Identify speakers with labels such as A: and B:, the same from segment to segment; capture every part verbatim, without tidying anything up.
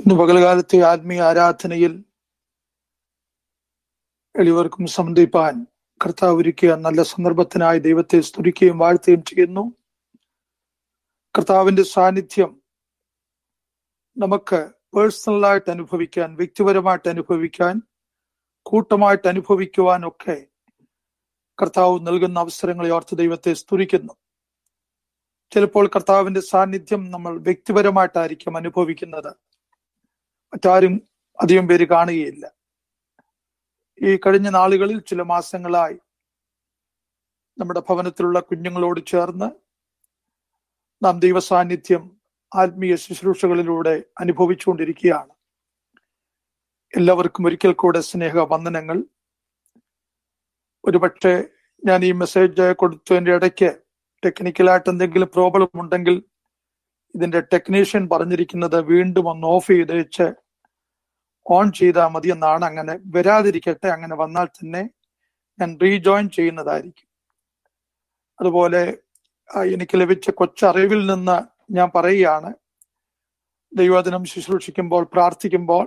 A: ഇന്ന് പകൽകാലത്തെ ആത്മീയ ആരാധനയിൽ എളിവർക്കും സംബന്ധിപ്പാൻ കർത്താവ് ഒരുക്കിയ നല്ല സന്ദർഭത്തിനായി ദൈവത്തെ സ്തുതിക്കുകയും വാഴ്ത്തുകയും ചെയ്യുന്നു. കർത്താവിന്റെ സാന്നിധ്യം നമുക്ക് പേഴ്സണലായിട്ട് അനുഭവിക്കാൻ, വ്യക്തിപരമായിട്ട് അനുഭവിക്കാൻ, കൂട്ടമായിട്ട് അനുഭവിക്കുവാൻ ഒക്കെ കർത്താവ് നൽകുന്ന അവസരങ്ങളെ ഓർത്ത് ദൈവത്തെ സ്തുതിക്കുന്നു. ചിലപ്പോൾ കർത്താവിന്റെ സാന്നിധ്യം നമ്മൾ വ്യക്തിപരമായിട്ടായിരിക്കും അനുഭവിക്കുന്നത്, മറ്റാരും അധികം പേര് കാണുകയില്ല. ഈ കഴിഞ്ഞ നാളുകളിൽ ചില മാസങ്ങളായി നമ്മുടെ ഭവനത്തിലുള്ള കുഞ്ഞുങ്ങളോട് ചേർന്ന് നാം ദൈവ സാന്നിധ്യം ആത്മീയ ശുശ്രൂഷകളിലൂടെ അനുഭവിച്ചുകൊണ്ടിരിക്കുകയാണ്. എല്ലാവർക്കും ഒരിക്കൽ കൂടെ സ്നേഹ വന്ദനങ്ങൾ. ഒരുപക്ഷെ ഞാൻ ഈ മെസ്സേജ് കൊടുത്തതിൻ്റെ ഇടയ്ക്ക് ടെക്നിക്കലായിട്ട് എന്തെങ്കിലും പ്രോബ്ലം ഉണ്ടെങ്കിൽ ഇതിന്റെ ടെക്നീഷ്യൻ പറഞ്ഞിരിക്കുന്നത് വീണ്ടും ഒന്ന് ഓഫ് ചെയ്ത് വെച്ച് ഓൺ ചെയ്താൽ മതി എന്നാണ്. അങ്ങനെ വരാതിരിക്കട്ടെ, അങ്ങനെ വന്നാൽ തന്നെ ഞാൻ റീജോയിൻ ചെയ്യുന്നതായിരിക്കും. അതുപോലെ എനിക്ക് ലഭിച്ച കൊച്ചറിവിൽ നിന്ന് ഞാൻ പറയുകയാണ്, ദൈവവചനം ശുശ്രൂഷിക്കുമ്പോൾ, പ്രാർത്ഥിക്കുമ്പോൾ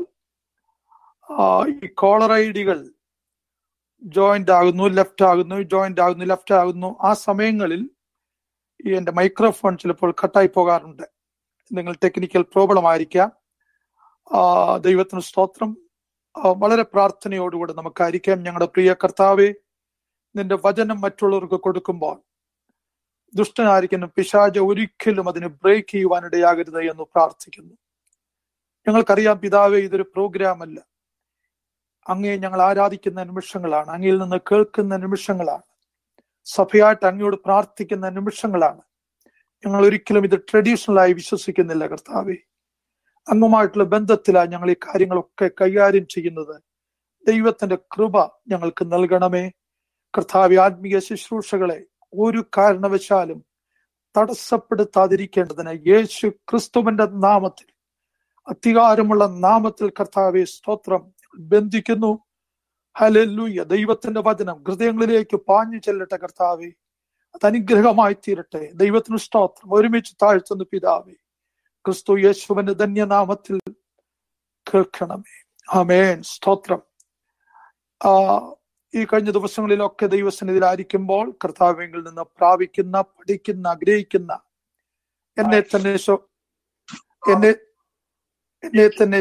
A: ഈ കോളർ ഐ ഡികൾ ജോയിന്റ് ആകുന്നു, ലെഫ്റ്റ് ആകുന്നു, ജോയിന്റ് ആകുന്നു, ലെഫ്റ്റ് ആകുന്നു. ആ സമയങ്ങളിൽ ഈ എൻ്റെ മൈക്രോഫോൺ ചിലപ്പോൾ കട്ടായി പോകാറുണ്ട്. എന്തെങ്കിലും ടെക്നിക്കൽ പ്രോബ്ലം ആയിരിക്കാം. ദൈവത്തിന് സ്തോത്രം. വളരെ പ്രാർത്ഥനയോടുകൂടെ നമുക്കായിരിക്കാം. ഞങ്ങളുടെ പ്രിയ കർത്താവേ, നിന്റെ വചനം മറ്റുള്ളവർക്ക് കൊടുക്കുമ്പോൾ ദുഷ്ടനായിരിക്കുന്ന പിശാച് ഒരിക്കലും അതിനെ ബ്രേക്ക് ചെയ്യുവാനിടയാകരുത് എന്ന് പ്രാർത്ഥിക്കുന്നു. ഞങ്ങൾക്കറിയാം പിതാവേ, ഇതൊരു പ്രോഗ്രാം അല്ല, അങ്ങയെ ഞങ്ങൾ ആരാധിക്കുന്ന നിമിഷങ്ങളാണ്, അങ്ങയിൽ നിന്ന് കേൾക്കുന്ന നിമിഷങ്ങളാണ്, സഭയായിട്ട് അങ്ങയോട് പ്രാർത്ഥിക്കുന്ന നിമിഷങ്ങളാണ്. ഞങ്ങൾ ഒരിക്കലും ഇത് ട്രഡീഷണലായി വിശ്വസിക്കുന്നില്ല കർത്താവേ. അങ്ങുമായിട്ടുള്ള ബന്ധത്തിലാണ് ഞങ്ങൾ ഈ കാര്യങ്ങളൊക്കെ കൈകാര്യം ചെയ്യുന്നത്. ദൈവത്തിന്റെ കൃപ ഞങ്ങൾക്ക് നൽകണമേ കർത്താവേ. ആത്മീയ ശുശ്രൂഷകളെ ഒരു കാരണവശാലും തടസ്സപ്പെടുത്താതിരിക്കേണ്ടതിന് യേശു ക്രിസ്തുവിന്റെ നാമത്തിൽ, അധികാരമുള്ള നാമത്തിൽ കർത്താവെ സ്തോത്രം ബന്ധിക്കുന്നു. ഹല്ലേലൂയ. ദൈവത്തിന്റെ വചനം ഹൃദയങ്ങളിലേക്ക് പാഞ്ഞു ചെല്ലട്ടെ കർത്താവെ, അത് അനുഗ്രഹമായി തീരട്ടെ. ദൈവത്തിന് സ്തോത്രം. ഒരുമിച്ച് താഴ്ത്തുന്നു പിതാവേ, ക്രിസ്തു യേശുവിന്റെ ധന്യനാമത്തിൽ കേൾക്കണമേ. ആമേൻ. സ്തോത്രം. ആ ഈ കഴിഞ്ഞ ദിവസങ്ങളിലൊക്കെ ദൈവസന്നിധിയിലായിരിക്കുമ്പോൾ കർത്താവിൽ നിന്ന് പ്രാപിക്കുന്ന, പഠിക്കുന്ന, ആഗ്രഹിക്കുന്ന എന്നെ തന്നെ എന്നെ എന്നെ തന്നെ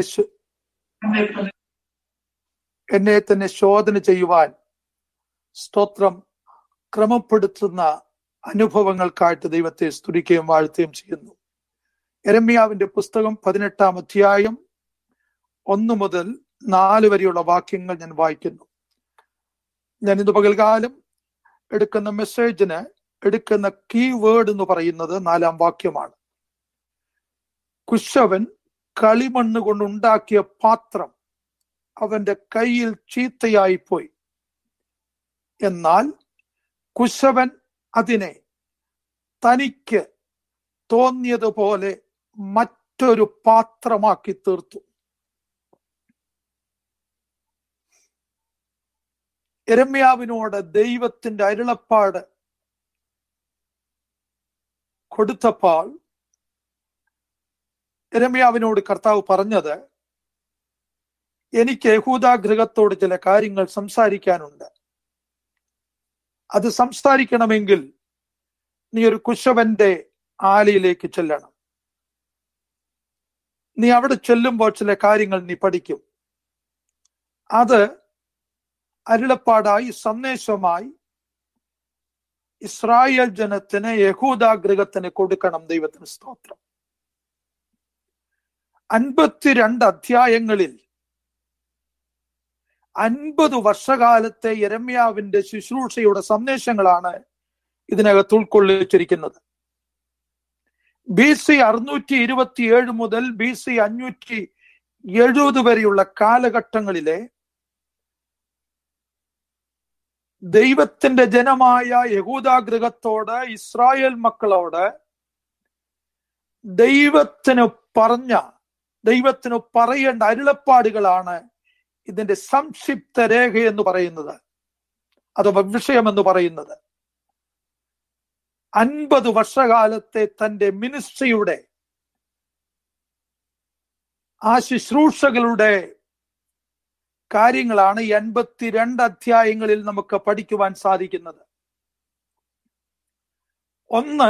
A: എന്നെ തന്നെ ശോധന ചെയ്യുവാൻ സ്തോത്രം ക്രമപ്പെടുത്തുന്ന അനുഭവങ്ങൾക്കായിട്ട് ദൈവത്തെ സ്തുതിക്കുകയും വാഴ്ത്തുകയും ചെയ്യുന്നു. യെരമ്യാവിന്റെ പുസ്തകം പതിനെട്ടാം അധ്യായം ഒന്ന് മുതൽ നാല് വരെയുള്ള വാക്യങ്ങൾ ഞാൻ വായിക്കുന്നു. ഞാൻ ഇന്ന് പകൽകാലം എടുക്കുന്ന മെസ്സേജിന് എടുക്കുന്ന കീ വേർഡ് എന്ന് പറയുന്നത് നാലാം വാക്യമാണ്. കുശവൻ കളിമണ്ണ് കൊണ്ടുണ്ടാക്കിയ പാത്രം അവന്റെ കയ്യിൽ ചീത്തയായി പോയി, എന്നാൽ കുശവൻ അതിനെ തനിക്ക് തോന്നിയതുപോലെ മറ്റൊരു പാത്രമാക്കി തീർത്തു. യെരമ്യാവിനോട് ദൈവത്തിന്റെ അരുളപ്പാട് കൊടുത്തപ്പോൾ യെരമ്യാവിനോട് കർത്താവ് പറഞ്ഞത്, എനിക്ക് യഹൂദാ ഗൃഹത്തോട് ചില കാര്യങ്ങൾ സംസാരിക്കാനുണ്ട്. അത് സംസാരിക്കണമെങ്കിൽ നീ ഒരു കുശവന്റെ ആലയിലേക്ക് ചെല്ലണം. നീ അവിടെ ചെല്ലുമ്പോൾ ചില കാര്യങ്ങൾ നീ പഠിക്കും. അത് അരുളപ്പാടായി, സന്ദേശമായി ഇസ്രായേൽ ജനത്തിന്, യഹൂദാ ഗൃഹത്തിന് കൊടുക്കണം. ദൈവത്തിന് സ്തോത്രം. അൻപത്തിരണ്ട് അധ്യായങ്ങളിൽ അൻപത് വർഷകാലത്തെ യെരമ്യാവിന്റെ ശുശ്രൂഷയുടെ സന്ദേശങ്ങളാണ് ഇതിനകത്ത് ഉൾക്കൊള്ളിച്ചിരിക്കുന്നത്. ബി സി അറുന്നൂറ്റി ഇരുപത്തി ഏഴ് മുതൽ ബി സി അഞ്ഞൂറ്റി എഴുപത് വരെയുള്ള കാലഘട്ടങ്ങളിലെ ദൈവത്തിന്റെ ജനമായ യഹൂദാ ഗൃഹത്തോട്, ഇസ്രായേൽ മക്കളോട് ദൈവത്തിന് പറഞ്ഞ, ദൈവത്തിന് പറയേണ്ട അരുളപ്പാടുകളാണ് ഇതിന്റെ സംക്ഷിപ്ത രേഖ എന്ന് പറയുന്നത്, അഥവാ വിഷയം എന്ന് പറയുന്നത്. അൻപത് വർഷകാലത്തെ തന്റെ മിനിസ്ട്രിയുടെ ആ ശുശ്രൂഷകളുടെ കാര്യങ്ങളാണ് എൺപത്തിരണ്ട് അധ്യായങ്ങളിൽ നമുക്ക് പഠിക്കുവാൻ സാധിക്കുന്നത്. ഒന്ന്,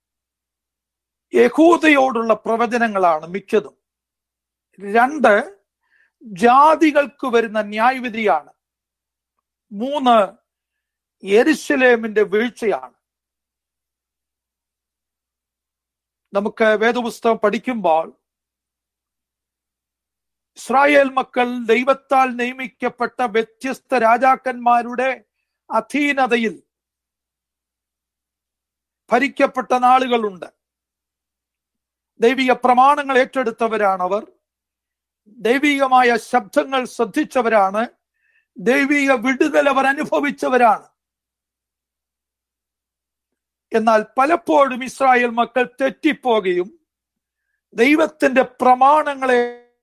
A: യഹൂദയോടുള്ള പ്രവചനങ്ങളാണ് മിക്കതും. രണ്ട്, ജാതികൾക്ക് വരുന്ന ന്യായവിധിയാണ്. മൂന്ന്, യെരുശലേമിന്റെ വീഴ്ചയാണ്. നമുക്ക് വേദപുസ്തകം പഠിക്കുമ്പോൾ ഇസ്രായേൽ മക്കൾ ദൈവത്താൽ നിയമിക്കപ്പെട്ട വ്യത്യസ്ത രാജാക്കന്മാരുടെ അധീനതയിൽ ഭരിക്കപ്പെട്ട നാളുകളുണ്ട്. ദൈവിക പ്രമാണങ്ങൾ ഏറ്റെടുത്തവരാണവർ. ദൈവികമായ ശബ്ദങ്ങൾ ശ്രദ്ധിച്ചവരാണ്. ദൈവിക വിടുതൽ അവർ അനുഭവിച്ചവരാണ്. എന്നാൽ പലപ്പോഴും ഇസ്രായേൽ മക്കൾ തെറ്റിപ്പോകുകയും ദൈവത്തിന്റെ പ്രമാണങ്ങളെ,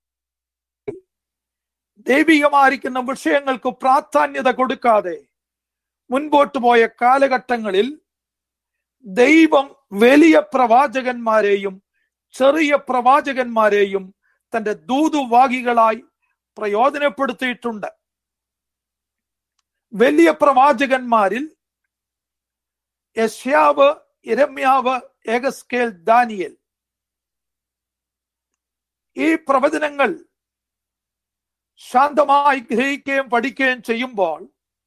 A: ദൈവികമായിരിക്കുന്ന വിഷയങ്ങൾക്ക് പ്രാധാന്യത കൊടുക്കാതെ മുൻപോട്ട് പോയ കാലഘട്ടങ്ങളിൽ ദൈവം വലിയ പ്രവാചകന്മാരെയും ചെറിയ പ്രവാചകന്മാരെയും തന്റെ ദൂതുവാഹികളായി പ്രയോജനപ്പെടുത്തിയിട്ടുണ്ട്. വലിയ പ്രവാചകന്മാരിൽ യെശയ്യാവ്, യിരെമ്യാവ്, യെഹെസ്കേൽ, ദാനിയേൽ, ഈ പ്രവചനങ്ങൾ ശാന്തമായി ഗ്രഹിക്കുകയും പഠിക്കുകയും ചെയ്യുമ്പോൾ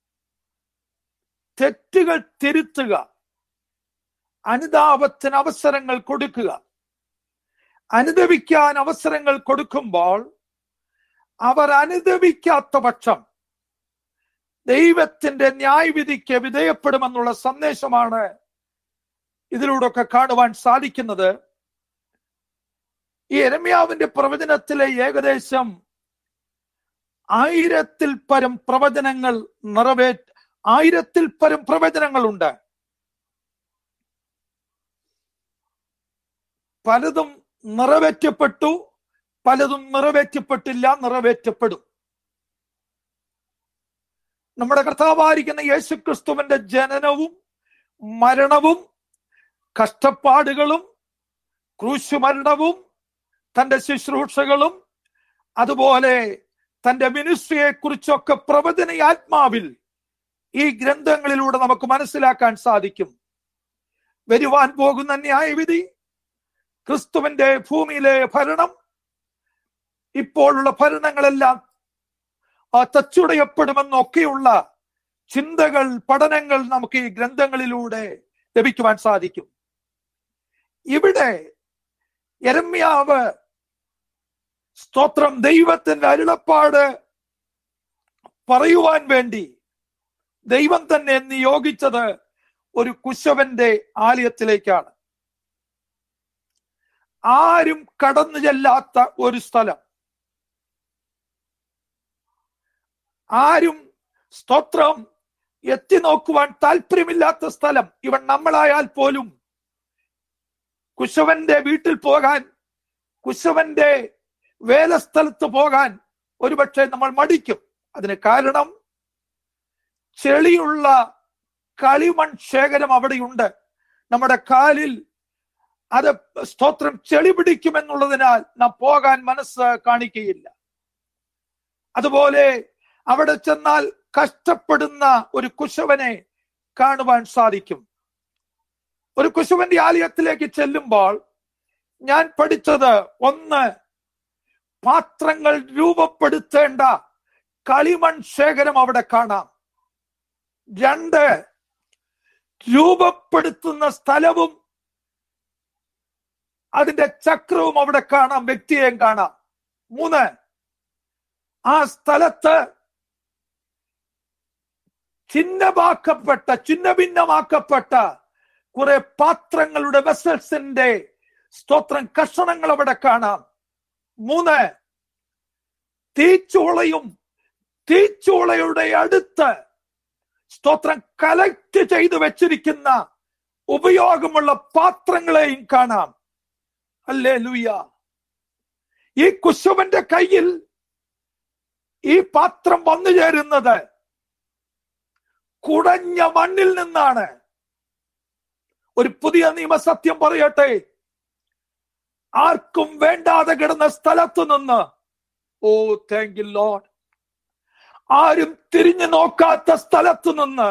A: തെറ്റുകൾ തിരുത്തുക, അനുതാപത്തിന് അവസരങ്ങൾ കൊടുക്കുക. അനുദപിക്കാൻ അവസരങ്ങൾ കൊടുക്കുമ്പോൾ അവർ അനുദപിക്കാത്ത പക്ഷം ദൈവത്തിന്റെ ന്യായവിധിക്ക് വിധേയപ്പെടുമെന്നുള്ള സന്ദേശമാണ് ഇതിലൂടെയൊക്കെ കാണുവാൻ സാധിക്കുന്നത്. ഈ യിരെമ്യാവിന്റെ പ്രവചനത്തിലെ ഏകദേശം ആയിരത്തിൽ പരം പ്രവചനങ്ങൾ നിറവേ ആയിരത്തിൽ പരം പ്രവചനങ്ങളുണ്ട്. പലതും നിറവേറ്റപ്പെട്ടു, പലതും നിറവേറ്റപ്പെട്ടില്ല, നിറവേറ്റപ്പെടും. നമ്മുടെ കർത്താവായിരിക്കുന്ന യേശുക്രിസ്തുവിന്റെ ജനനവും മരണവും കഷ്ടപ്പാടുകളും ക്രൂശുമരണവും തന്റെ ശുശ്രൂഷകളും അതുപോലെ തന്റെ മിനിസ്ട്രിയെ കുറിച്ചൊക്കെ പ്രവചന ആത്മാവിൽ ഈ ഗ്രന്ഥങ്ങളിലൂടെ നമുക്ക് മനസ്സിലാക്കാൻ സാധിക്കും. വരുവാൻ പോകുന്ന ന്യായവിധി, ക്രിസ്തുവിന്റെ ഭൂമിയിലെ ഭരണം, ഇപ്പോഴുള്ള ഭരണങ്ങളെല്ലാം തച്ചുടയപ്പെടുമെന്നൊക്കെയുള്ള ചിന്തകൾ, പഠനങ്ങൾ നമുക്ക് ഈ ഗ്രന്ഥങ്ങളിലൂടെ ലഭിക്കുവാൻ സാധിക്കും. ഇവിടെ യിരെമ്യാവ് സ്തോത്രം ദൈവത്തിന്റെ അരുളപ്പാട് പറയുവാൻ വേണ്ടി ദൈവം തന്നെ നിയോഗിച്ചത് ഒരു കുശവന്റെ ആലയത്തിലേക്കാണ്. ആരും കടന്നു ചെല്ലാത്ത ഒരു സ്ഥലം, ആരും സ്തോത്രം എത്തി നോക്കുവാൻ താല്പര്യമില്ലാത്ത സ്ഥലം. ഇവൻ നമ്മളായാൽ പോലും കുശവന്റെ വീട്ടിൽ പോകാൻ, കുശവന്റെ വേലസ്ഥലത്ത് പോകാൻ ഒരുപക്ഷെ നമ്മൾ മടിക്കും. അതിന് കാരണം ചെളിയുള്ള കളിമൺ ശേഖരം അവിടെയുണ്ട്. നമ്മുടെ കാലിൽ അത് സ്തോത്രം ചെളി പിടിക്കുമെന്നുള്ളതിനാൽ നാം പോകാൻ മനസ്സ് കാണിക്കുകയില്ല. അതുപോലെ അവിടെ ചെന്നാൽ കഷ്ടപ്പെടുന്ന ഒരു കുശവനെ കാണുവാൻ സാധിക്കും. ഒരു കുശവന്റെ ആലയത്തിലേക്ക് ചെല്ലുമ്പോൾ ഞാൻ പഠിച്ചത്, ഒന്ന്, പാത്രങ്ങൾ രൂപപ്പെടുത്തേണ്ട കളിമൺ ശേഖരം അവിടെ കാണാം. രണ്ട്, രൂപപ്പെടുത്തുന്ന സ്ഥലവും അതിന്റെ ചക്രവും അവിടെ കാണാം, വ്യക്തിയെയും കാണാം. മൂന്ന്, ആ സ്ഥലത്ത് ചിഹ്നമാക്കപ്പെട്ട ചിഹ്നഭിന്നമാക്കപ്പെട്ട കുറെ പാത്രങ്ങളുടെ വെസൽസിന്റെ സ്തോത്രം കഷണങ്ങൾ അവിടെ കാണാം. മൂന്ന്, തീച്ചൂളയും തീച്ചൂളയുടെ അടുത്ത് സ്തോത്രം കലക്ട് ചെയ്തു വെച്ചിരിക്കുന്ന ഉപയോഗമുള്ള പാത്രങ്ങളെയും കാണാം. ഹല്ലേലൂയ. ഈ കുശവന്റെ കയ്യിൽ ഈ പാത്രം വന്നു ചേരുന്നത് കുടഞ്ഞ മണ്ണിൽ നിന്നാണ്. ഒരു പുതിയ നിയമസത്യം പറയട്ടെ, ആർക്കും വേണ്ടാതെ കിടന്ന സ്ഥലത്തു നിന്ന്, ഓ താങ്ക് യു ലോർഡ്, ആരും തിരിഞ്ഞു നോക്കാത്ത സ്ഥലത്തു നിന്ന്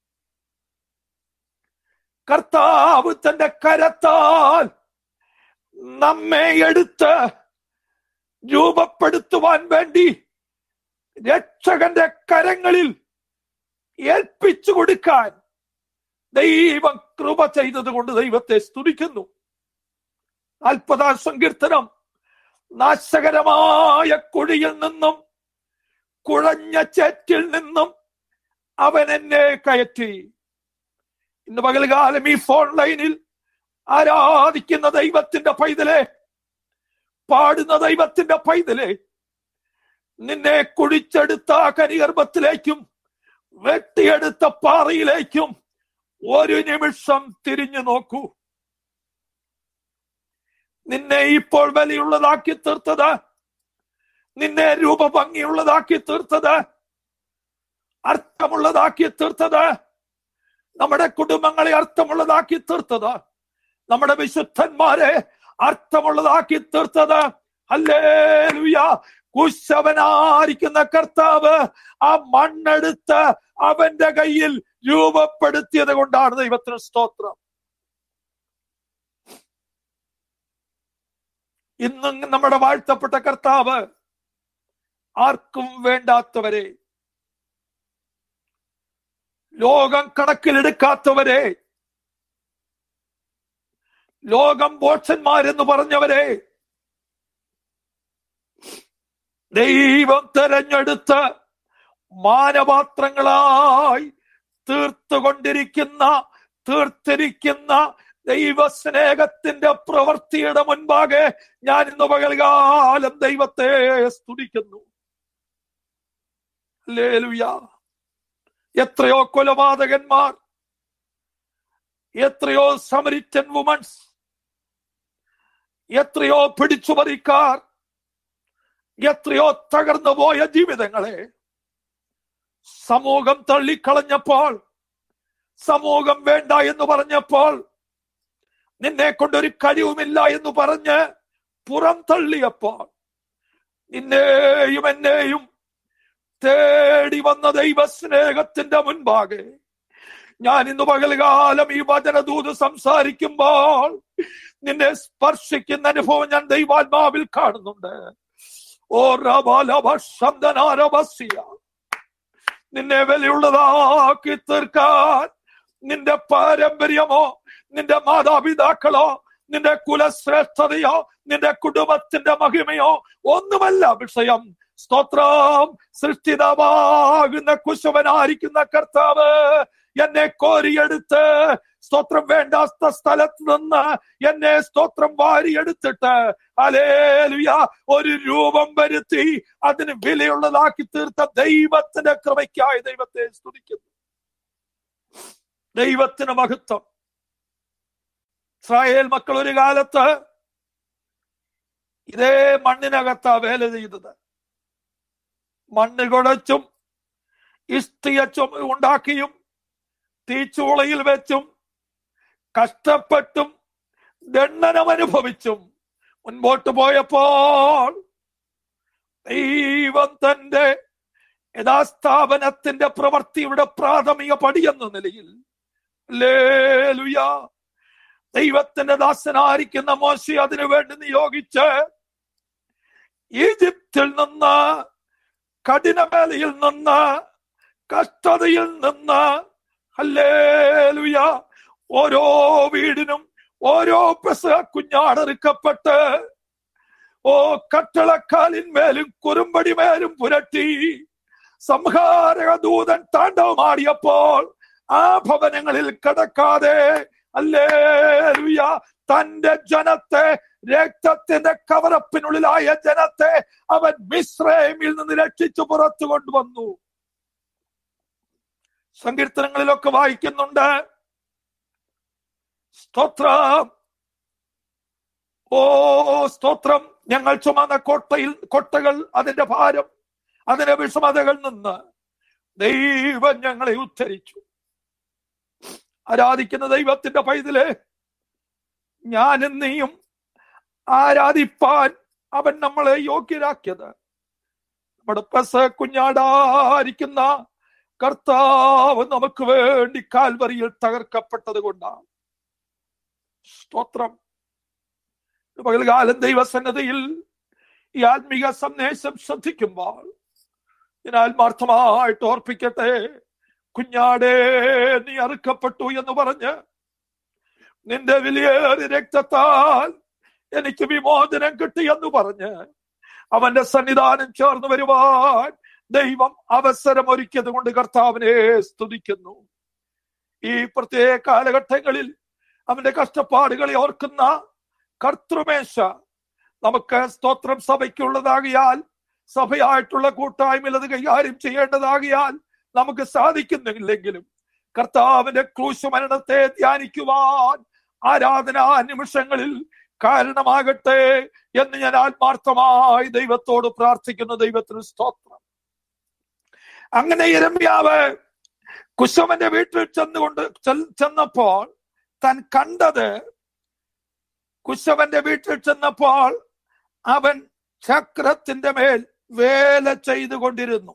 A: കർത്താവ് തന്റെ കരത്താൽ നമ്മെ എടുത്ത് രൂപപ്പെടുത്തുവാൻ വേണ്ടി രക്ഷകന്റെ കരങ്ങളിൽ ഏൽപ്പിച്ചു കൊടുക്കാൻ ദൈവം കൃപ ചെയ്തത് കൊണ്ട് ദൈവത്തെ സ്തുതിക്കുന്നു. നാൽപ്പതാം സങ്കീർത്തനം, നാശകരമായ കുഴിയിൽ നിന്നും കുഴഞ്ഞ ചേറ്റിൽ നിന്നും അവൻ എന്നെ കയറ്റി. ഇന്ന് പകൽകാലം ഈ ഫോൺ ലൈനിൽ ആരാധിക്കുന്ന ദൈവത്തിന്റെ പൈതലെ, പാടുന്ന ദൈവത്തിന്റെ പൈതലെ, നിന്നെ കുഴിച്ചെടുത്ത കനിഗർഭത്തിലേക്കും വെട്ടിയെടുത്ത പാറയിലേക്കും ഒരു നിമിഷം തിരിഞ്ഞു നോക്കൂ. നിന്നെ ഇപ്പോൾ വിലയുള്ളതാക്കി തീർത്തത്, നിന്നെ രൂപഭംഗിയുള്ളതാക്കി തീർത്തത്, അർത്ഥമുള്ളതാക്കി തീർത്തത്, നമ്മുടെ കുടുംബങ്ങളെ അർത്ഥമുള്ളതാക്കി തീർത്തത്, നമ്മുടെ വിശുദ്ധന്മാരെ അർത്ഥമുള്ളതാക്കി തീർത്തത്, ഹല്ലേലൂയ, കുശവനായിരിക്കുന്ന കർത്താവ് ആ മണ്ണെടുത്ത് അവന്റെ കയ്യിൽ രൂപപ്പെടുത്തിയത് കൊണ്ടാണ് ദൈവത്തിന് സ്തോത്രം. ഇന്നും നമ്മുടെ വാഴ്ത്തപ്പെട്ട കർത്താവ് ആർക്കും വേണ്ടാത്തവരെ, ലോകം കണക്കിലെടുക്കാത്തവരെ, ലോകം ബോഷന്മാരെന്ന് പറഞ്ഞവരെ ദൈവം തെരഞ്ഞെടുത്ത് മാനപാത്രങ്ങളായി തീർത്തുകൊണ്ടിരിക്കുന്ന തീർത്തിരിക്കുന്ന ദൈവസ്നേഹത്തിന്റെ പ്രവൃത്തിയുടെ മുൻപാകെ ഞാൻ ഇന്ന് പകൽകാലം ദൈവത്തെ സ്തുതിക്കുന്നു. ഹല്ലേലൂയ. എത്രയോ കൊലപാതകന്മാർ, എത്രയോ സമരിറ്റൻ വുമൻസ്, എത്രയോ പിടിച്ചുപറിക്കാർ, എത്രയോ തകർന്നു പോയ ജീവിതങ്ങളെ സമൂഹം തള്ളിക്കളഞ്ഞപ്പോൾ, സമൂഹം വേണ്ട എന്ന് പറഞ്ഞപ്പോൾ, നിന്നെ കൊണ്ടൊരു കഴിവുമില്ല എന്ന് പറഞ്ഞ് പുറം തള്ളിയപ്പോൾ, നിന്നെയും എന്നെയും തേടി വന്ന ദൈവസ്നേഹത്തിന്റെ മുൻപാകെ ഞാൻ ഇന്ന് പകൽകാലം ഈ വചനദൂത് സംസാരിക്കുമ്പോൾ നിന്നെ സ്പർശിക്കുന്ന അനുഭവം ഞാൻ ദൈവാത്മാവിൽ കാണുന്നുണ്ട്. ഓ റബാലഭ, നിന്നെ വിലയുള്ളതാക്കി തീർക്കാൻ നിന്റെ പാരമ്പര്യമോ, നിന്റെ മാതാപിതാക്കളോ, നിന്റെ കുലശ്രേഷ്ഠതയോ, നിന്റെ കുടുംബത്തിന്റെ മഹിമയോ ഒന്നുമല്ല വിഷയം. സ്തോത്രം. സൃഷ്ടിതാവാകുന്ന കുശവനായിരിക്കുന്ന കർത്താവ് എന്നെ കോരിയെടുത്ത് സ്തോത്രം വേണ്ടാത്ത സ്ഥലത്ത് നിന്ന് എന്നെ സ്തോത്രം വാരിയെടുത്തിട്ട് ഹല്ലേലൂയ ഒരു രൂപം വരുത്തി അതിന് വിലയുള്ളതാക്കി തീർത്ത ദൈവത്തിന്റെ കൃപയ്ക്കായി ദൈവത്തെ സ്തുതിക്കുന്നു. ദൈവത്തിന് മഹത്വം. ഇസ്രായേൽ മക്കൾ ഒരു കാലത്ത് ഇതേ മണ്ണിനകത്താ വേല ചെയ്തത്. മണ്ണ് കുഴച്ചും ഇഷ്ടിക ഉണ്ടാക്കിയും തീച്ചൂളയിൽ വെച്ചും കഷ്ടപ്പെട്ടും ദണ്ഡനം അനുഭവിച്ചും മുൻപോട്ട് പോയപ്പോൾ ദൈവം തന്റെ യഥാസ്ഥാപനത്തിന്റെ പ്രവൃത്തിയുടെ പ്രാഥമിക പടിയെന്ന നിലയിൽ ഹല്ലേലൂയ ദൈവത്തിന്റെ ദാസനായിരിക്കുന്ന മോശെ അതിനു വേണ്ടി നിയോഗിച്ച് ഈജിപ്തിൽ നിന്ന്, കഠിനവേലയിൽ നിന്ന്, കഷ്ടതയിൽ നിന്ന് ഹല്ലേലൂയ ഓരോ വീടിനും ഓരോ പെസഹ കുഞ്ഞാടറുക്കപ്പെട്ട് ഓ കട്ടളക്കാലിന്മേലും കുറുമ്പടിമേലും പുരട്ടി സംഹാരക ദൂതൻ താണ്ഡവമാടിയപ്പോൾ ആ ഭവനങ്ങളിൽ കടക്കാതെ ഹല്ലേലൂയ തന്റെ ജനത്തെ, രക്തത്തിന്റെ കവറപ്പിനുള്ളിലായ ജനത്തെ അവൻ മിസ്രയീമിൽ നിന്ന് രക്ഷിച്ചു പുറത്തു കൊണ്ടുവന്നു. സങ്കീർത്തനങ്ങളിലൊക്കെ വായിക്കുന്നുണ്ട്. സ്തോത്രം. ഓ സ്തോത്രം. ഞങ്ങൾ ചുമന്ന കോട്ടയിൽ കോട്ടകൾ, അതിന്റെ ഭാരം, അതിന്റെ വിഷമതകൾ നിന്ന് ദൈവം ഞങ്ങളെ ഉദ്ധരിച്ചു. ആരാധിക്കുന്ന ദൈവത്തിന്റെ പൈതലേ, ഞാനും നീയും ആരാധിപ്പാൻ അവൻ നമ്മളെ യോഗ്യരാക്കിയത് നമ്മുടെ പെസഹ കുഞ്ഞാടായിരിക്കുന്ന കർത്താവ് നമുക്ക് വേണ്ടി കാൽവരിയിൽ തകർക്കപ്പെട്ടത് കൊണ്ടാണ്. സ്തോത്രം. പകൽകാലം ദൈവസന്നദ്ധിയിൽ ഈ ആത്മീക സന്ദേശം ശ്രദ്ധിക്കുമ്പോൾ ഞാൻ ആത്മാർത്ഥമായിട്ട് ഓർപ്പിക്കട്ടെ, കുഞ്ഞാടേ നീ അറുക്കപ്പെട്ടു എന്ന് പറഞ്ഞ് നിന്റെ വിലയേറിയ രക്തത്താൽ എനിക്ക് വിമോചനം കിട്ടി എന്ന് പറഞ്ഞ് അവന്റെ സന്നിധാനം ചേർന്ന് വരുവാൻ ദൈവം അവസരം ഒരുക്കിയത് കൊണ്ട് കർത്താവിനെ സ്തുതിക്കുന്നു. ഈ പ്രത്യേക കാലഘട്ടങ്ങളിൽ അവന്റെ കഷ്ടപ്പാടുകളെ ഓർക്കുന്ന കർത്തൃമേശ നമുക്ക് സ്തോത്രം സഭയ്ക്കുള്ളതാകിയാൽ, സഭയായിട്ടുള്ള കൂട്ടായ്മയിൽ അത് കൈകാര്യം ചെയ്യേണ്ടതാകിയാൽ നമുക്ക് സാധിക്കുന്നില്ലെങ്കിലും കർത്താവിന്റെ ക്രൂശ് മരണത്തെ ധ്യാനിക്കുവാൻ ആരാധനാ നിമിഷങ്ങളിൽ കാരണമാകട്ടെ എന്ന് ഞാൻ ആത്മാർത്ഥമായി ദൈവത്തോട് പ്രാർത്ഥിക്കുന്നു. ദൈവത്തിന് സ്തോത്രം. അങ്ങനെ യിരെമ്യാവ് കുശവന്റെ വീട്ടിൽ ചെന്നുകൊണ്ട് ചെന്നപ്പോൾ താൻ കണ്ടത്, കുശവന്റെ വീട്ടിൽ ചെന്നപ്പോൾ അവൻ ചക്രത്തിന്റെ മേൽ വേല ചെയ്തുകൊണ്ടിരുന്നു.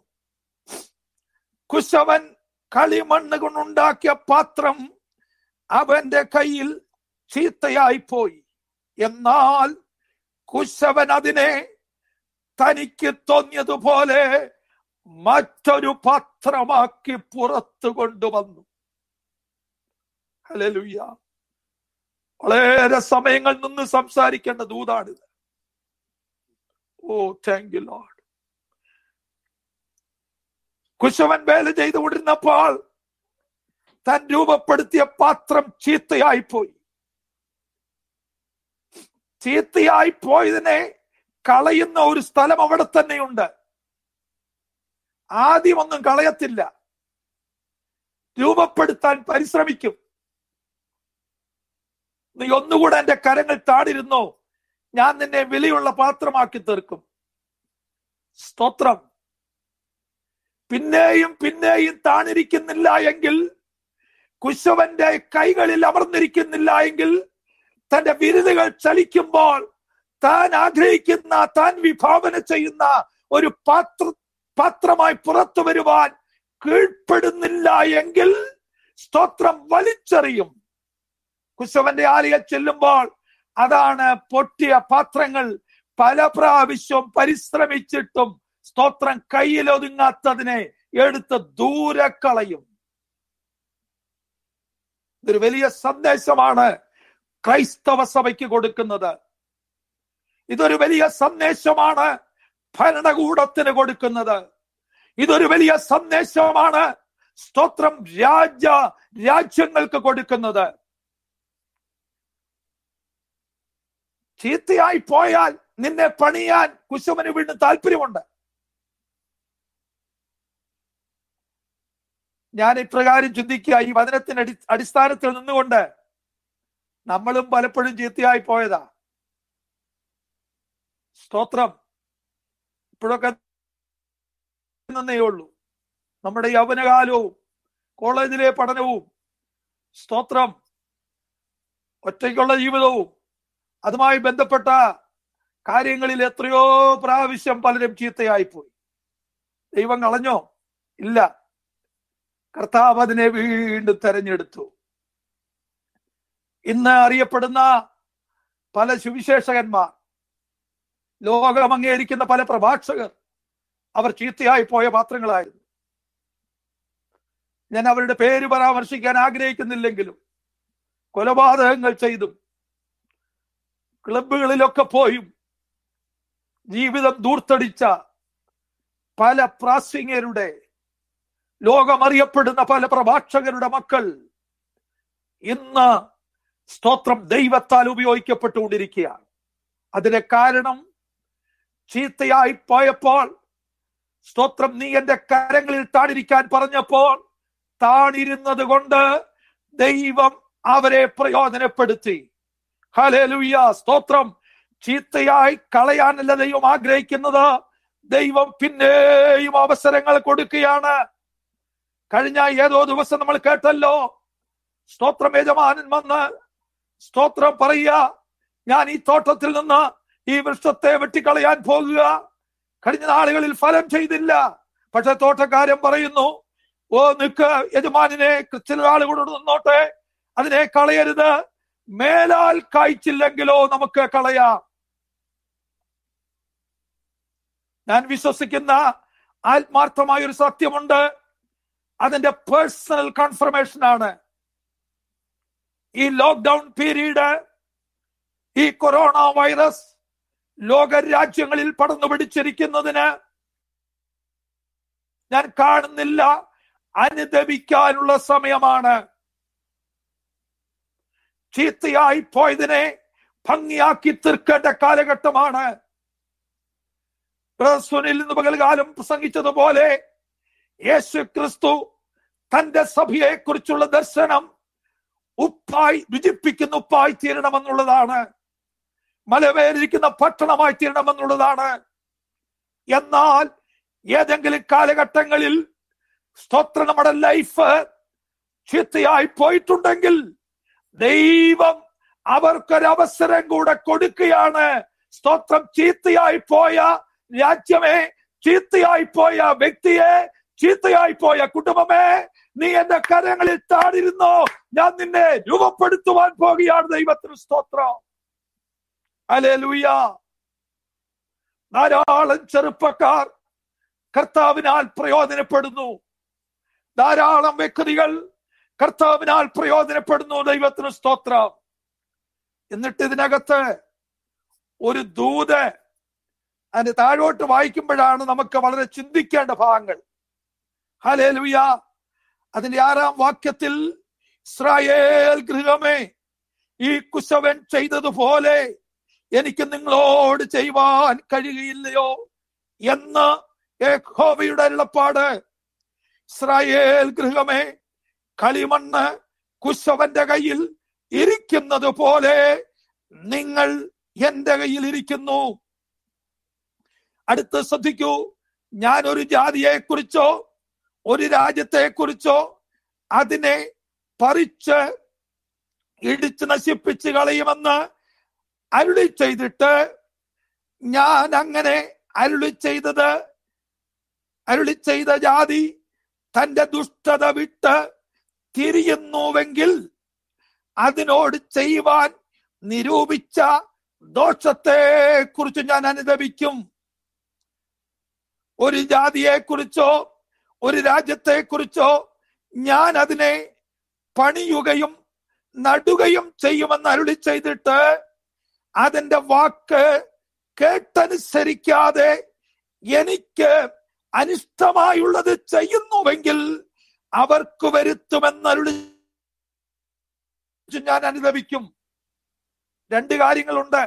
A: കുശവൻ കളിമണ്ണ് കൊണ്ടുണ്ടാക്കിയ പാത്രം അവന്റെ കയ്യിൽ ചീത്തയായി പോയി. എന്നാൽ കുശവൻ അതിനെ തനിക്ക് തോന്നിയതുപോലെ മറ്റൊരു പാത്രമാക്കി പുറത്തു കൊണ്ടുവന്നു. ഹല്ലേലൂയ. വളരെ സമയങ്ങൾ നിന്ന് സംസാരിക്കേണ്ട ദൂതാണിത്. Oh thank you lord. കുശവൻ വേല ചെയ്തുകൊണ്ടിരുന്നപ്പോൾ താൻ രൂപപ്പെടുത്തിയ പാത്രം ചീത്തയായി പോയി. ചീത്തയായി പോയതിനെ കളയുന്ന ഒരു സ്ഥലം അവിടെ തന്നെയുണ്ട്. ആദ്യമൊന്നും കളയത്തില്ല, രൂപപ്പെടുത്താൻ പരിശ്രമിക്കും. നീ ഒന്നുകൂടെ എന്റെ കരങ്ങൾ താടിരുന്നോ, ഞാൻ നിന്നെ വിലയുള്ള പാത്രമാക്കി തീർക്കും. സ്തോത്രം. പിന്നെയും പിന്നെയും താണിരിക്കുന്നില്ല എങ്കിൽ, കുശവന്റെ കൈകളിൽ അമർന്നിരിക്കുന്നില്ല എങ്കിൽ, തന്റെ വിരുതുകൾ ചലിക്കുമ്പോൾ താൻ ആഗ്രഹിക്കുന്ന, താൻ വിഭാവന ചെയ്യുന്ന ഒരു പാത്ര പാത്രമായി പുറത്തു വരുവാൻ കീഴ്പ്പെടുന്നില്ല എങ്കിൽ സ്തോത്രം വലിച്ചെറിയും. കുശവന്റെ ആലയം ചെല്ലുമ്പോൾ അതാണ് പൊട്ടിയ പാത്രങ്ങൾ പല പ്രാവശ്യം പരിശ്രമിച്ചിട്ടും സ്തോത്രം കയ്യിലൊതുങ്ങാത്തതിനെ എടുത്ത് ദൂരെ കളയും. ഇതൊരു വലിയ സന്ദേശമാണ് ക്രൈസ്തവ സഭയ്ക്ക് കൊടുക്കുന്നത്. ഇതൊരു വലിയ സന്ദേശമാണ് ഭരണകൂടത്തിന് കൊടുക്കുന്നത്. ഇതൊരു വലിയ സന്ദേശമാണ് സ്തോത്രം രാജ്യ രാജ്യങ്ങൾക്ക് കൊടുക്കുന്നത്. ചീത്തയായി പോയാൽ നിന്നെ പണിയാൻ കുശവന് വീണ്ടും താല്പര്യമുണ്ട്. ഞാൻ ഇപ്രകാരം ചിന്തിക്കുക, ഈ വചനത്തിന്റെ അടി അടിസ്ഥാനത്തിൽ നിന്നുകൊണ്ട് നമ്മളും പലപ്പോഴും ചീത്തയായി പോയതാ. സ്തോത്രം. ഇപ്പോഴൊക്കെ നന്നേ ഉള്ളൂ. നമ്മുടെ യൗവനകാലവും കോളേജിലെ പഠനവും സ്തോത്രം ഒറ്റയ്ക്കുള്ള ജീവിതവും അതുമായി ബന്ധപ്പെട്ട കാര്യങ്ങളിൽ എത്രയോ പ്രാവശ്യം പലരും ചീത്തയായിപ്പോയി. ദൈവം കളഞ്ഞോ? ഇല്ല. കർത്താവ് അതിനെ വീണ്ടും തെരഞ്ഞെടുത്തു. ഇന്ന് അറിയപ്പെടുന്ന പല സുവിശേഷകന്മാർ, ലോകം അംഗീകരിക്കുന്ന പല പ്രഭാഷകർ, അവർ ചീത്തയായി പോയ പാത്രങ്ങളായിരുന്നു. ഞാൻ അവരുടെ പേര് പരാമർശിക്കാൻ ആഗ്രഹിക്കുന്നില്ലെങ്കിലും കൊലപാതകങ്ങൾ ചെയ്തും ക്ലബുകളിലൊക്കെ പോയും ജീവിതം ദൂർത്തടിച്ച പല പ്രാസംഗികരുടെ, ലോകമറിയപ്പെടുന്ന പല പ്രഭാഷകരുടെ മക്കൾ ഇന്ന് സ്തോത്രം ദൈവത്താൽ ഉപയോഗിക്കപ്പെട്ടുകൊണ്ടിരിക്കുകയാണ്. അതിന്റെ കാരണം ചീത്തയായി പോയപ്പോൾ സ്തോത്രം നീ എന്റെ കരങ്ങളിൽ താണിരിക്കാൻ പറഞ്ഞപ്പോൾ താണിരുന്നത് കൊണ്ട് ദൈവം അവരെ പ്രയോജനപ്പെടുത്തി. ഹല്ലേലൂയ. സ്തോത്രം. ചീത്തയായി കളയാനല്ല ദൈവം ആഗ്രഹിക്കുന്നത്, ദൈവം പിന്നെയും അവസരങ്ങൾ കൊടുക്കുകയാണ്. കഴിഞ്ഞ ഏതോ ദിവസം നമ്മൾ കേട്ടല്ലോ, സ്തോത്രം യജമാനൻ വന്ന് സ്തോത്രം പറയുക, ഞാൻ ഈ തോട്ടത്തിൽ നിന്ന് ഈ വൃക്ഷത്തെ വെട്ടിക്കളയാൻ പോകുക. കഴിഞ്ഞ നാളുകളിൽ ഫലം ചെയ്തില്ല. പക്ഷെ തോട്ടക്കാരൻ പറയുന്നു, ഓ നിക്ക് യജമാനെ, ചില ആളുകൾ നിന്നോട്ടെ, അതിനെ കളയരുത്. മേലാൽ കായ്ച്ചില്ലെങ്കിലോ നമുക്ക് കളയാം. ഞാൻ വിശ്വസിക്കുന്ന ആത്മാർത്ഥമായ ഒരു സത്യമുണ്ട്. അതിന്റെ പേഴ്സണൽ കൺഫർമേഷൻ ആണ്. ഈ ലോക്ക്ഡൌൺ പീരീഡ്, ഈ കൊറോണ വൈറസ് ലോക രാജ്യങ്ങളിൽ പടർന്നു പിടിച്ചിരിക്കുന്നതിന് ഞാൻ കാണുന്നില്ല അനുദപിക്കാനുള്ള സമയമാണ്. ചീത്തയായി പോയതിനെ ഭംഗിയാക്കി തീർക്കേണ്ട കാലഘട്ടമാണ്. സുനിൽ ഇന്ന് പകൽകാലം പ്രസംഗിച്ചതുപോലെ യേശു ക്രിസ്തു തന്റെ സഭയെ കുറിച്ചുള്ള ദർശനം ഉപ്പായി രുചിപ്പിക്കുന്ന ഉപ്പായി തീരണമെന്നുള്ളതാണ്. മലവേലിരിക്കുന്ന പട്ടണമായി തീരണമെന്നുള്ളതാണ്. എന്നാൽ ഏതെങ്കിലും കാലഘട്ടങ്ങളിൽ സ്തോത്രം നമ്മുടെ ലൈഫ് ചീത്തയായി പോയിട്ടുണ്ടെങ്കിൽ ദൈവം അവർക്കൊരവസരം കൂടെ കൊടുക്കുകയാണ്. സ്തോത്രം. ചീത്തയായി പോയ രാജ്യമേ, ചീത്തയായി പോയ വ്യക്തിയെ, ചീത്തയായി പോയ കുടുംബമേ, നീ എന്റെ കരങ്ങളിൽ താണിരുന്നോ, ഞാൻ നിന്നെ രൂപപ്പെടുത്തുവാൻ പോകുകയാണ്. ദൈവത്തിന് സ്തോത്രം. ഹല്ലേലൂയ. ധാരാളം ചെറുപ്പക്കാർ കർത്താവിനാൽ പ്രയോജനപ്പെടുന്നു. ധാരാളം വ്യക്തികൾ കർത്താവിനാൽ പ്രയോജനപ്പെടുന്നു. ദൈവത്തിന് സ്തോത്രം. എന്നിട്ട് ഇതിനകത്ത് ഒരു ദൂത്, അതിന്റെ താഴോട്ട് വായിക്കുമ്പോഴാണ് നമുക്ക് വളരെ ചിന്തിക്കേണ്ട ഭാഗങ്ങൾ. ഹല്ലേലൂയ. അതിന്റെ ആറാം വാക്യത്തിൽ, ഇസ്രായേൽ ഗൃഹമേ, ഈ കുശവൻ ചെയ്തതുപോലെ എനിക്ക് നിങ്ങളോട് ചെയ്യുവാൻ കഴിയുകയില്ലയോ എന്ന് യഹോവയുടെ അരുളപ്പാട്. ഇസ്രായേൽ ഗൃഹമേ, കളിമണ്ണ് കുശവന്റെ കയ്യിൽ ഇരിക്കുന്നത് പോലെ നിങ്ങൾ എന്റെ കയ്യിൽ ഇരിക്കുന്നു. അടുത്ത് ശ്രദ്ധിക്കൂ. ഞാൻ ഒരു ജാതിയെ കുറിച്ചോ ഒരു രാജ്യത്തെ കുറിച്ചോ അതിനെ പറിച്ച് ഇടിച്ച് നശിപ്പിച്ച് കളയുമെന്ന് അരുളി ചെയ്തിട്ട്, ഞാൻ അങ്ങനെ അരുളി ചെയ്തത് അരുളി ചെയ്ത ജാതി തന്റെ ദുഷ്ടത വിട്ട് തിരിയുന്നുവെങ്കിൽ അതിനോട് ചെയ്യുവാൻ നിരൂപിച്ച ദോഷത്തെ കുറിച്ച് ഞാൻ അനുദപിക്കും. ഒരു ജാതിയെ കുറിച്ചോ ഒരു രാജ്യത്തെ കുറിച്ചോ ഞാൻ അതിനെ പണിയുകയും നടുകയും ചെയ്യുമെന്ന് അരുളി ചെയ്തിട്ട് അതിന്റെ വാക്ക് കേട്ടനുസരിക്കാതെ എനിക്ക് അനിഷ്ടമായുള്ളത് ചെയ്യുന്നുവെങ്കിൽ അവർക്ക് വരുത്തുമെന്നരുളി ഞാൻ അനുദപിക്കും. രണ്ട് കാര്യങ്ങളുണ്ട്.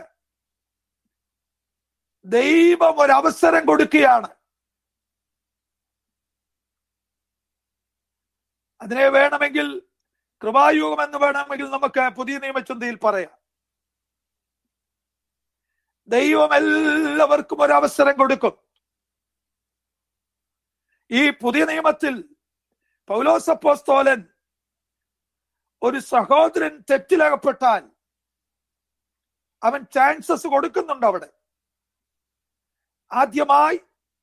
A: ദൈവം ഒരവസരം കൊടുക്കുകയാണ്. അതിനെ വേണമെങ്കിൽ കൃപായുഗം എന്ന് വേണമെങ്കിൽ നമുക്ക് പുതിയ നിയമചിന്തയിൽ പറയാം. ദൈവം എല്ലാവർക്കും ഒരവസരം കൊടുക്കും. ഈ പുതിയ നിയമത്തിൽ പൗലോസ് അപ്പോസ്തലൻ ഒരു സഹോദരൻ തെറ്റിലകപ്പെട്ടാൽ അവൻ ചാൻസസ് കൊടുക്കുന്നുണ്ട്. അവിടെ ആദ്യമായി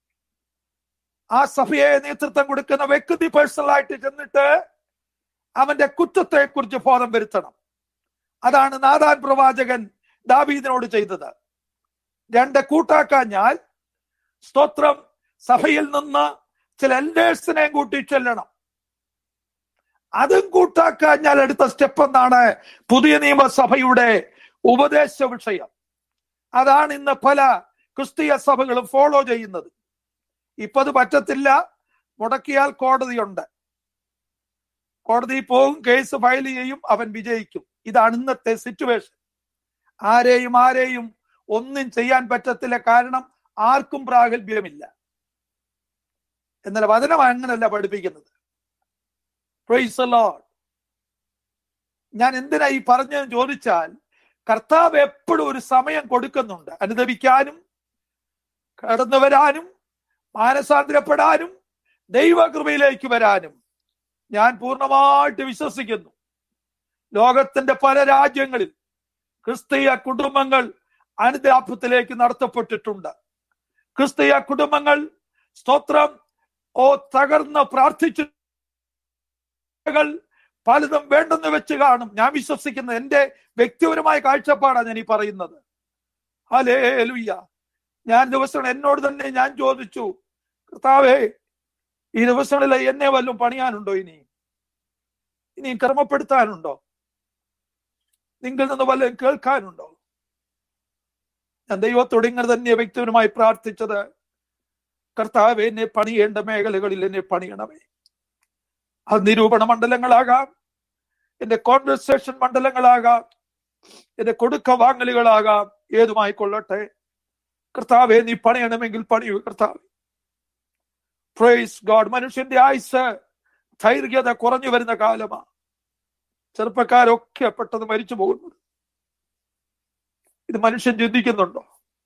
A: ആ സഭയെ നേതൃത്വം കൊടുക്കുന്ന വ്യക്തി പേഴ്സണലായിട്ട് ചെന്നിട്ട് അവന്റെ കുറ്റത്തെ കുറിച്ച് ബോധം വരുത്തണം. അതാണ് നാഥാൻ പ്രവാചകൻ ദാവീദിനോട് ചെയ്തത്. രണ്ട്, കൂട്ടാക്കാഞ്ഞാൽ സ്തോത്രം സഭയിൽ നിന്ന് ചില എൽഡേഴ്സിനെ കൂട്ടി ചെല്ലണം. അതും കൂട്ടാക്കാഞ്ഞാൽ അടുത്ത സ്റ്റെപ്പ് എന്നാണ് പുതിയ നിയമസഭയുടെ ഉപദേശ വിഷയം. അതാണ് ഇന്ന് പല ക്രിസ്തീയ സഭകളും ഫോളോ ചെയ്യുന്നത്. ഇപ്പൊ അത് പറ്റത്തില്ല. മുടക്കിയാൽ കോടതിയുണ്ട്. കോടതി പോകും, കേസ് ഫയൽ ചെയ്യും, അവൻ വിജയിക്കും. ഇതാണ് ഇന്നത്തെ സിറ്റുവേഷൻ. ആരെയും ആരെയും ഒന്നും ചെയ്യാൻ പറ്റത്തില്ല. കാരണം ആർക്കും പ്രാഗൽഭ്യമില്ല. എന്നാൽ വചനം അങ്ങനല്ല പഠിപ്പിക്കുന്നത്. Praise the lord. ഞാൻ എന്തിനാ ഈ പറഞ്ഞതെന്ന് ചോദിച്ചാൽ, കർത്താവ് എപ്പോഴും ഒരു സമയം കൊടുക്കുന്നുണ്ട് അനുദപിക്കാനും കടന്നു വരാനും മാനസാന്തരപ്പെടാനും ദൈവകൃപയിലേക്ക് വരാനും. ഞാൻ പൂർണ്ണമായിട്ട് വിശ്വസിക്കുന്നു. ലോകത്തിന്റെ പല രാജ്യങ്ങളിൽ ക്രിസ്തീയ കുടുംബങ്ങൾ അനുതാപത്തിലേക്ക് നടത്തപ്പെട്ടിട്ടുണ്ട്. ക്രിസ്തീയ കുടുംബങ്ങൾ സ്തോത്രം ഓ തകർന്ന് പ്രാർത്ഥിച്ചു പലതും വേണ്ടെന്ന് വെച്ച് കാണും. ഞാൻ വിശ്വസിക്കുന്ന എന്റെ വ്യക്തിപരമായ കാഴ്ചപ്പാടാണ് ഞാൻ ഈ പറയുന്നത്. ഹല്ലേലൂയ. ഞാൻ ദിവസം എന്നോട് തന്നെ ഞാൻ ചോദിച്ചു, കർത്താവേ, ഈ ദിവസങ്ങളിൽ എന്നെ വല്ലതും പണിയാനുണ്ടോ? ഇനി ഇനി ക്രമപ്പെടുത്താനുണ്ടോ? നിങ്ങൾ നിന്ന് വല്ലതും കേൾക്കാനുണ്ടോ? ഞാൻ ദൈവത്തോട് ഇങ്ങനെ തന്നെ വ്യക്തിപരമായി പ്രാർത്ഥിച്ചത്, കർത്താവേ, എന്നെ പണിയേണ്ട മേഖലകളിൽ എന്നെ പണിയണമേ. അത് നിരൂപണ മണ്ഡലങ്ങളാകാം, എന്റെ കോൺവെർസേഷൻ മണ്ഡലങ്ങളാകാം, എന്റെ കൊടുക്ക വാങ്ങലുകളാകാം, ഏതുമായി കൊള്ളട്ടെ. കർത്താവേ, നീ പണിയണമെങ്കിൽ പണിയൂ കർത്താവേ. Praise God. മനുഷ്യന്റെ ആയുസ് ദൈർഘ്യത കുറഞ്ഞു വരുന്ന കാലമാണ്. ചെറുപ്പക്കാരൊക്കെ പെട്ടെന്ന് മരിച്ചു പോകുന്നത്. ഇത് മനുഷ്യൻ ചിന്തിക്കുന്നുണ്ടോ?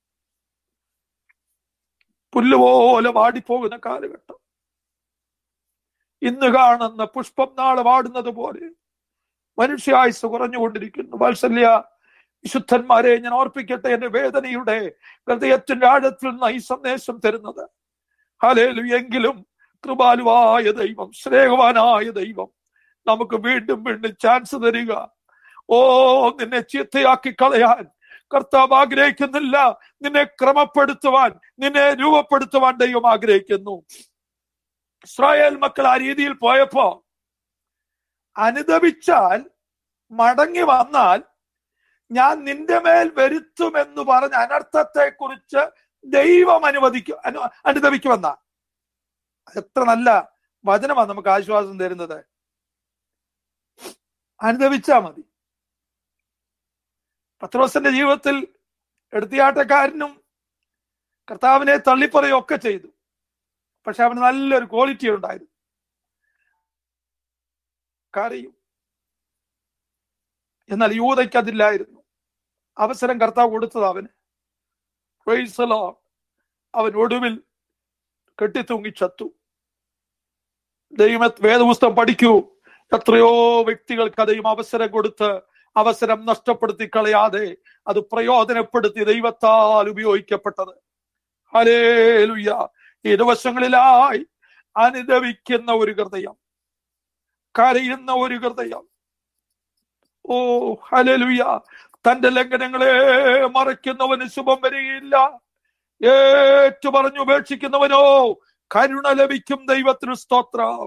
A: പുല്ലുപോലെ വാടിപ്പോകുന്ന കാലഘട്ടം. ഇന്ന് കാണുന്ന പുഷ്പം നാളെ വാടുന്നത് പോലെ മനുഷ്യായുസ് കുറഞ്ഞുകൊണ്ടിരിക്കുന്നു. വാത്സല്യ വിശുദ്ധന്മാരെ ഞാൻ ഓർപ്പിക്കട്ടെ, എന്റെ വേദനയുടെ ഹൃദയത്തിന്റെ ആഴത്തിൽ നിന്ന് ഈ സന്ദേശം തരുന്നത്. ഹല്ലേലൂയ. എങ്കിലും കൃപാലുവായ ദൈവം, സ്നേഹവാനായ ദൈവം നമുക്ക് വീണ്ടും വീണ്ടും ചാൻസ് തരിക. ഓ, നിന്നെ ചീത്തയാക്കി കളയാൻ കർത്താവ് ആഗ്രഹിക്കുന്നില്ല. നിന്നെ ക്രമപ്പെടുത്തുവാൻ, നിന്നെ രൂപപ്പെടുത്തുവാൻ ദൈവം ആഗ്രഹിക്കുന്നു. ഇസ്രായേൽ മക്കൾ ആ രീതിയിൽ പോയപ്പോ അനുദപിച്ചാൽ, മടങ്ങി വന്നാൽ ഞാൻ നിന്റെ മേൽ വരുത്തുമെന്ന് പറഞ്ഞ അനർത്ഥത്തെ കുറിച്ച് ദൈവം അനുവദിക്കും അനുദപിക്കുമെന്ന എത്ര നല്ല വചനമാണ് നമുക്ക് ആശ്വാസം തരുന്നത്. അനുദപിച്ചാ മതി. പത്രോസിന്റെ ജീവിതത്തിൽ എടുത്തിയാട്ടക്കാരനും കർത്താവിനെ തള്ളിപ്പറയൊക്കെ ചെയ്തു. പക്ഷെ അവന് നല്ലൊരു ക്വാളിറ്റി ഉണ്ടായിരുന്നു. കരയും. എന്നാൽ യൂദയ്ക്ക് അതില്ലായിരുന്നു. അവസരം കർത്താവ് കൊടുത്തത് അവന്. Praise the lord. അവൻ ഒടുവിൽ കെട്ടിത്തൂങ്ങി ചത്തു. ദൈവ വേദപുസ്തകം പഠിക്കൂ. എത്രയോ വ്യക്തികൾക്ക് ദൈവം അവസരം കൊടുത്ത് അവസരം നഷ്ടപ്പെടുത്തി കളയാതെ അത് പ്രയോജനപ്പെടുത്തി ദൈവത്താൽ ഉപയോഗിക്കപ്പെട്ടത്. ഹല്ലേലൂയ. ഈ ദിവസങ്ങളിലായി അനുദപിക്കുന്ന ഒരു ഹൃദയം, കരയുന്ന ഒരു ഹൃദയം. Oh hallelujah. തന്റെ ലംഘനങ്ങളെ മറയ്ക്കുന്നവന് ശുഭം വരികയില്ല. ഏറ്റു പറഞ്ഞു ഉപേക്ഷിക്കുന്നവനോ കരുണ ലഭിക്കും. ദൈവത്തിന് സ്തോത്രം.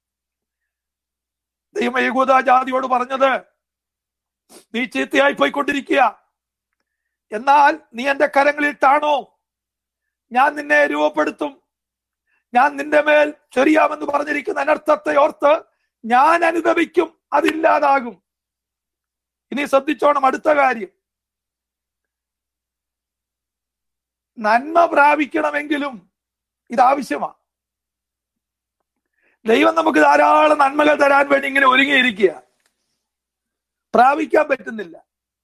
A: ദൈവം യഹൂദ ജാതിയോട് പറഞ്ഞത്, നീ ചീത്തയായി പോയിക്കൊണ്ടിരിക്കുക, എന്നാൽ നീ എന്റെ കരങ്ങളിൽ താണോ, ഞാൻ നിന്നെ രൂപപ്പെടുത്തും, ഞാൻ നിന്റെ മേൽ ചെറിയാമെന്ന് പറഞ്ഞിരിക്കുന്ന അനർത്ഥത്തെ ഓർത്ത് ഞാൻ അനുദപിക്കും, അതില്ലാതാകും. ഇനി ശ്രദ്ധിച്ചോണം അടുത്ത കാര്യം. നന്മ പ്രാപിക്കണമെങ്കിലും ഇതാവശ്യമാണ്. ദൈവം നമുക്ക് ധാരാളം നന്മകൾ തരാൻ വേണ്ടി ഇങ്ങനെ ഒരുങ്ങിയിരിക്കുക, പ്രാപിക്കാൻ പറ്റുന്നില്ല.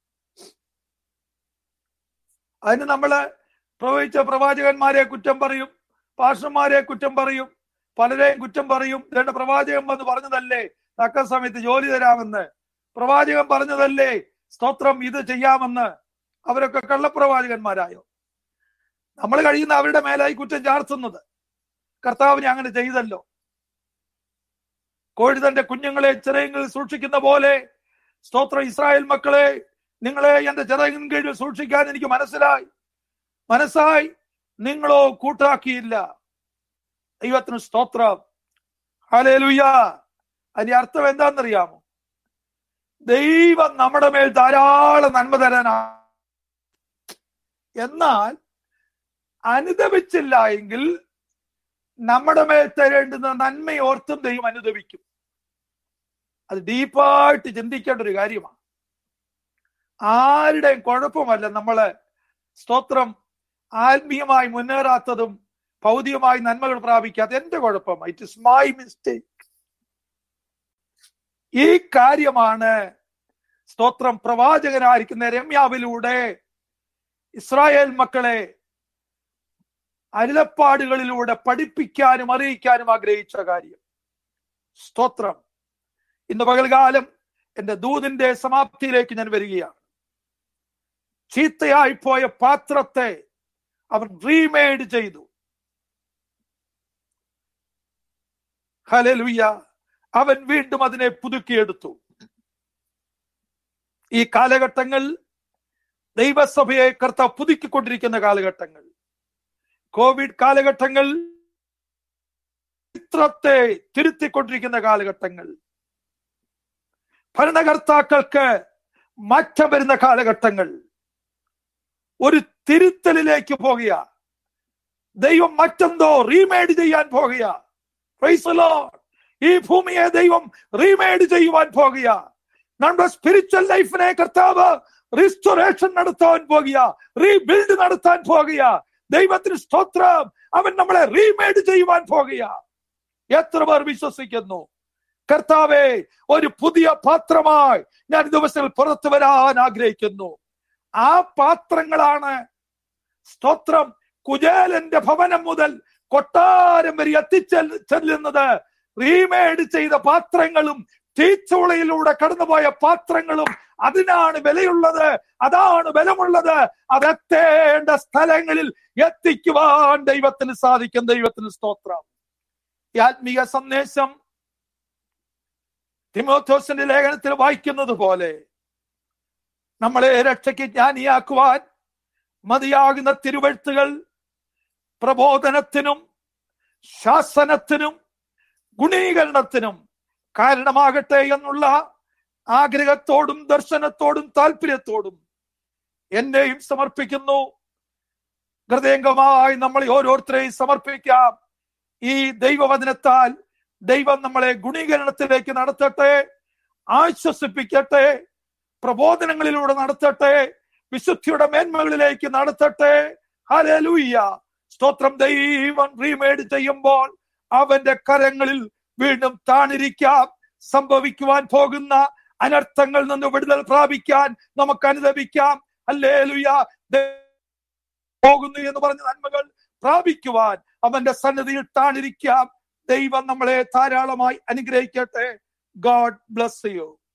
A: അതിന് നമ്മള് പ്രവചിച്ച പ്രവാചകന്മാരെ കുറ്റം പറയും, പാസ്റ്റർമാരെ കുറ്റം പറയും, പലരെയും കുറ്റം പറയും. രണ്ട് പ്രവാചകൻ വന്ന് പറഞ്ഞതല്ലേ തക്ക സമയത്ത് ജോലി തരാമെന്ന്, പ്രവാചകൻ പറഞ്ഞതല്ലേ സ്തോത്രം ഇത് ചെയ്യാമെന്ന്. അവരൊക്കെ കള്ളപ്രവാചകന്മാരായോ? നമ്മൾ കഴിയുന്ന അവരുടെ മേലായി കുറ്റം ചാർത്തുന്നത്. കർത്താവിനെ അങ്ങനെ ചെയ്തല്ലോ. കോഴി തന്റെ കുഞ്ഞുങ്ങളെ ചിറയിൽ സൂക്ഷിക്കുന്ന പോലെ സ്തോത്രം ഇസ്രായേൽ മക്കളെ നിങ്ങളെ എന്റെ ചിറകിൻ കീഴിൽ സൂക്ഷിക്കാൻ എനിക്ക് മനസ്സിലായി മനസ്സായി നിങ്ങളോ കൂട്ടാക്കിയില്ല. ദൈവത്തിന് സ്തോത്രം. ഹല്ലേലൂയ. അതിന്റെ അർത്ഥം എന്താണെന്നറിയാമോ? ദൈവം നമ്മുടെ മേൽ ധാരാളം നന്മ തരാനാണ്. എന്നാൽ അനുദപിച്ചില്ല എങ്കിൽ നമ്മുടെ മേൽ തരേണ്ടുന്ന നന്മയോർത്തും ദൈവം അനുദപിക്കും. അത് ഡീപ്പായിട്ട് ചിന്തിക്കേണ്ട ഒരു കാര്യമാണ്. ആരുടെയും കുഴപ്പമല്ല നമ്മള് സ്തോത്രം ആത്മീയമായി മുന്നേറാത്തതും ഭൗതികമായി നന്മകൾ പ്രാപിക്കാത്ത എന്റെ കുഴപ്പം. It is my mistake. ഈ കാര്യമാണ് സ്തോത്രം പ്രവാചകനായിരിക്കുന്ന യെരമ്യാവിലൂടെ ഇസ്രായേൽ മക്കളെ അരുളപ്പാടുകളിലൂടെ പഠിപ്പിക്കാനും അറിയിക്കാനും ആഗ്രഹിച്ച കാര്യം. സ്തോത്രം. ഇന്ന് പകൽകാലം എന്റെ ദൂതിന്റെ സമാപ്തിയിലേക്ക് ഞാൻ വരികയാണ്. ചീത്തയായി പോയ പാത്രത്തെ അവൻ റീമെയ്ഡ് ചെയ്തു. ഹല്ലേലൂയ. അവൻ വീണ്ടും അതിനെ പുതുക്കിയെടുത്തു. ഈ കാലഘട്ടങ്ങൾ ദൈവസഭയെ കർത്താവ് പുതുക്കിക്കൊണ്ടിരിക്കുന്ന കാലഘട്ടങ്ങൾ. കോവിഡ് കാലഘട്ടങ്ങൾ ചരിത്രത്തെ തിരുത്തിക്കൊണ്ടിരിക്കുന്ന കാലഘട്ടങ്ങൾ. ഭരണകർത്താക്കൾക്ക് മാറ്റം വരുന്ന കാലഘട്ടങ്ങൾ. ഒരു തിരുത്തലിലേക്ക് പോകുക. ദൈവം മറ്റെന്തോ റീമെയ്ഡ് ചെയ്യാൻ പോകുക. Praise the lord. ഈ ഭൂമിയെ ദൈവം റീമെയ്ഡ് ചെയ്യുവാൻ പോകുക. നമ്മുടെ സ്പിരിച്വൽ ലൈഫിനെ കർത്താവ് റീസ്റ്റോറേഷൻ നടത്താൻ പോകുക, റീബിൽഡ് നടത്താൻ പോകുക. ദൈവത്തിന് സ്തോത്രം. അവൻ നമ്മളെ റീമെയ്ഡ് ചെയ്യുവാൻ പോകുക. എത്ര പേർ വിശ്വസിക്കുന്നു? കർത്താവേ, ഒരു പുതിയ പാത്രമായി ഞാൻ ദിവസത്തിൽ പുറത്തു വരാൻ ആഗ്രഹിക്കുന്നു. ആ പാത്രങ്ങളാണ് സ്തോത്രം കുചേലന്റെ ഭവനം മുതൽ കൊട്ടാരം വരെ എത്തിച്ചെല്ലുന്നത്. റീമെയ്ഡ് ചെയ്ത പാത്രങ്ങളും തീച്ചുളയിലൂടെ കടന്നുപോയ പാത്രങ്ങളും അതിനാണ് വിലയുള്ളത്, അതാണ് ബലമുള്ളത്. അതെത്തേണ്ട സ്ഥലങ്ങളിൽ എത്തിക്കുവാൻ ദൈവത്തിന് സാധിക്കും. ദൈവത്തിന് സ്തോത്രം. ഈ ആത്മീയ സന്ദേശം തിമോഥെയോസിന്റെ ലേഖനത്തിൽ വായിക്കുന്നത് പോലെ നമ്മളെ രക്ഷയ്ക്ക് ജ്ഞാനിയാക്കുവാൻ മതിയാകുന്ന തിരുവെഴുത്തുകൾ പ്രബോധനത്തിനും ശാസനത്തിനും ഗുണീകരണത്തിനും കാരണമാകട്ടെ എന്നുള്ള ആഗ്രഹത്തോടും ദർശനത്തോടും താല്പര്യത്തോടും എന്നെയും സമർപ്പിക്കുന്നു. ഹൃദയംഗമായി നമ്മൾ ഓരോരുത്തരെയും സമർപ്പിക്കാം. ഈ ദൈവവചനത്താൽ ദൈവം നമ്മളെ ഗുണീകരണത്തിലേക്ക് നടത്തട്ടെ, ആശ്വസിപ്പിക്കട്ടെ, പ്രബോധനങ്ങളിലൂടെ നടത്തട്ടെ, വിശുദ്ധിയുടെ മേന്മകളിലേക്ക് നടത്തട്ടെ. ഹല്ലേലൂയ. സ്തോത്രം. ദൈവം റീമെയ്ഡ് ചെയ്യുമ്പോൾ അവന്റെ കരങ്ങളിൽ വീണ്ടും താണിരിക്കാം. സംഭവിക്കുവാൻ പോകുന്ന അനർത്ഥങ്ങളിൽ നിന്ന് വിടുതൽ പ്രാപിക്കാൻ നമുക്ക് അനുദപിക്കാം. ഹല്ലേലൂയ. പോകുന്നു എന്ന് പറഞ്ഞ നന്മകൾ പ്രാപിക്കുവാൻ അവന്റെ സന്നിധിയിൽ താണിരിക്കാം. ദൈവം നമ്മളെ ധാരാളമായി അനുഗ്രഹിക്കട്ടെ. God bless U.